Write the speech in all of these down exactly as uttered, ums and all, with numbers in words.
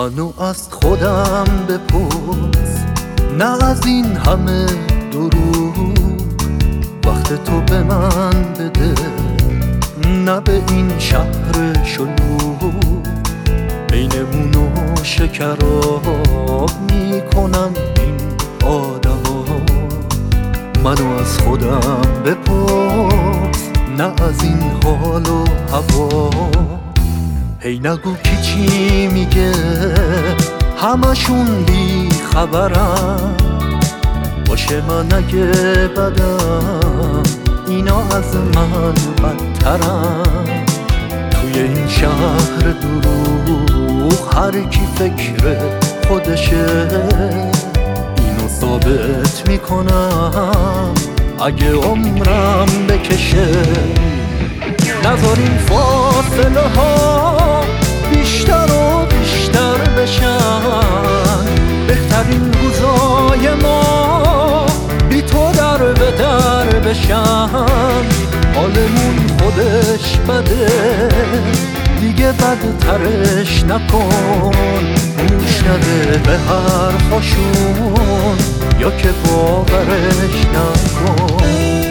منو از خودم بپرس، نه از این همه دروغ. وقت تو به من بده، نه به این شهر شلوغ. بینمونو شکراب میکنم این آدما. منو از خودم بپرس، نه از این حال و هوا. هی نگو کی چی میگه، همشون بی خبرن. باشه من اگه بدم، اینا از من بدترن. توی این شهر دروغ هر کی فکر خودشه. اینو ثابت میکنم اگه عمرم بکشه. نذار این فاصله ها بیشتر و بیشتر بشن. بهترین روزای ما بی تو در به در بشن. حالمون خودش بده، دیگه بدترش نکن. گوش نده به حرفاشون، یا که باورش نکن.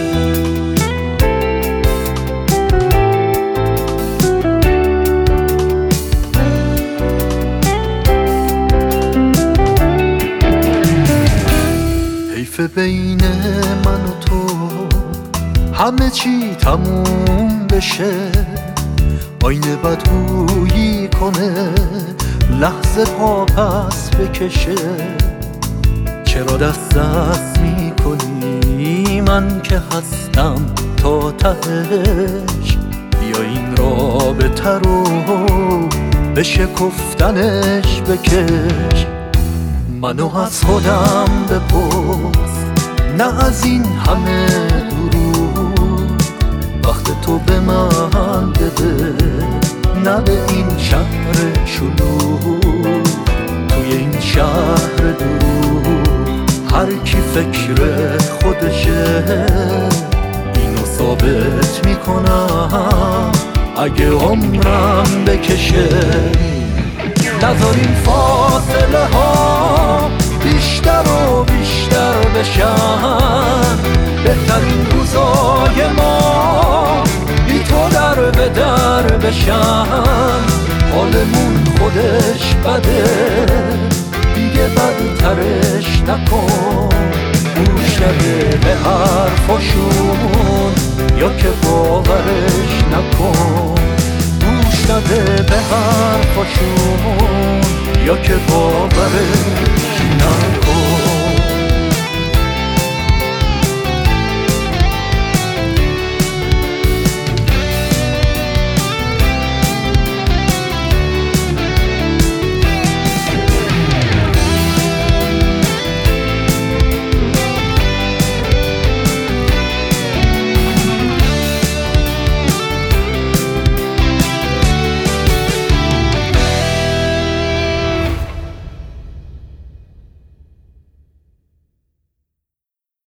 حیف بین من و تو همه چی تموم بشه. آینه بدگویی کنه، لحظه پا پس بکشه. چرا دست دست میکنی من که هستم تا تهش؟ بیا این رابطه رو به شکفتنش بکش. منو از خودم بپرس، نه از این همه دروغ. وقت تو به من بده، نه به این شهر شلوغ. توی این شهر دروغ هر کی فکر خودشه. اینو ثابت میکنم اگه عمرم بکشه. نذار این فاصله ها بیشتر و بیشتر بشن. بهترین روزای ما بی تو در به در بشن. حالمون خودش بده، دیگه بدترش نکن. گوش نده به حرفاشون، یا که باورش نکن. گوش نده به حرفاشون، یا که باورش